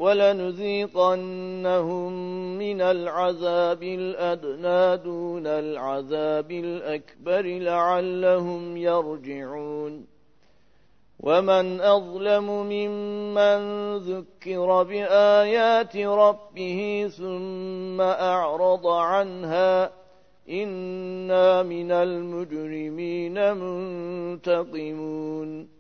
ولنذيقنهم من العذاب الأدنى دون العذاب الأكبر لعلهم يرجعون ومن أظلم ممن ذكر بآيات ربه ثم أعرض عنها إنا من المجرمين منتقمون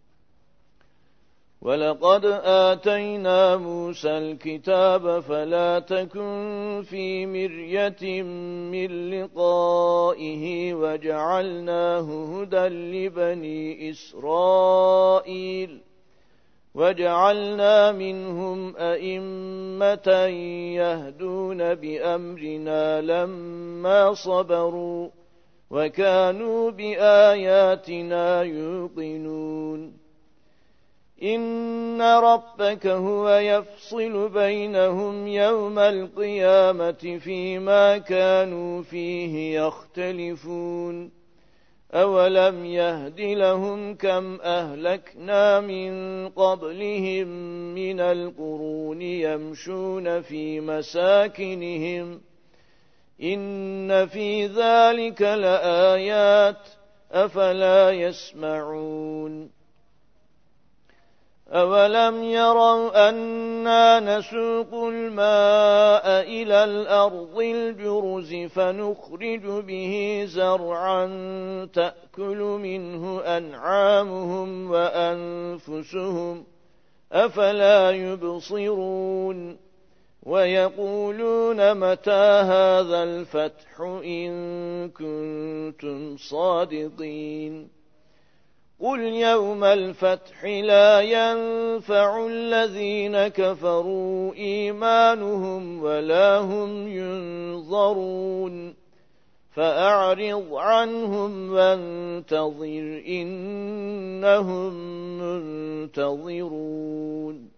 ولقد آتينا موسى الكتاب فلا تكن في مرية من لقائه وجعلناه هدى لبني إسرائيل وجعلنا منهم أئمة يهدون بأمرنا لما صبروا وكانوا بآياتنا يوقنون إن ربك هو يفصل بينهم يوم القيامة فيما كانوا فيه يختلفون أولم يهد لهم كم أهلكنا من قبلهم من القرون يمشون في مساكنهم إن في ذلك لآيات أفلا يسمعون أولم يروا أنا نسوق الماء إلى الأرض الجرز فنخرج به زرعا تأكل منه أنعامهم وأنفسهم أفلا يبصرون ويقولون متى هذا الفتح إن كنتم صادقين قل يوم الفتح لا ينفع الذين كفروا إيمانهم ولا هم ينظرون فأعرض عنهم وانتظر إنهم منتظرون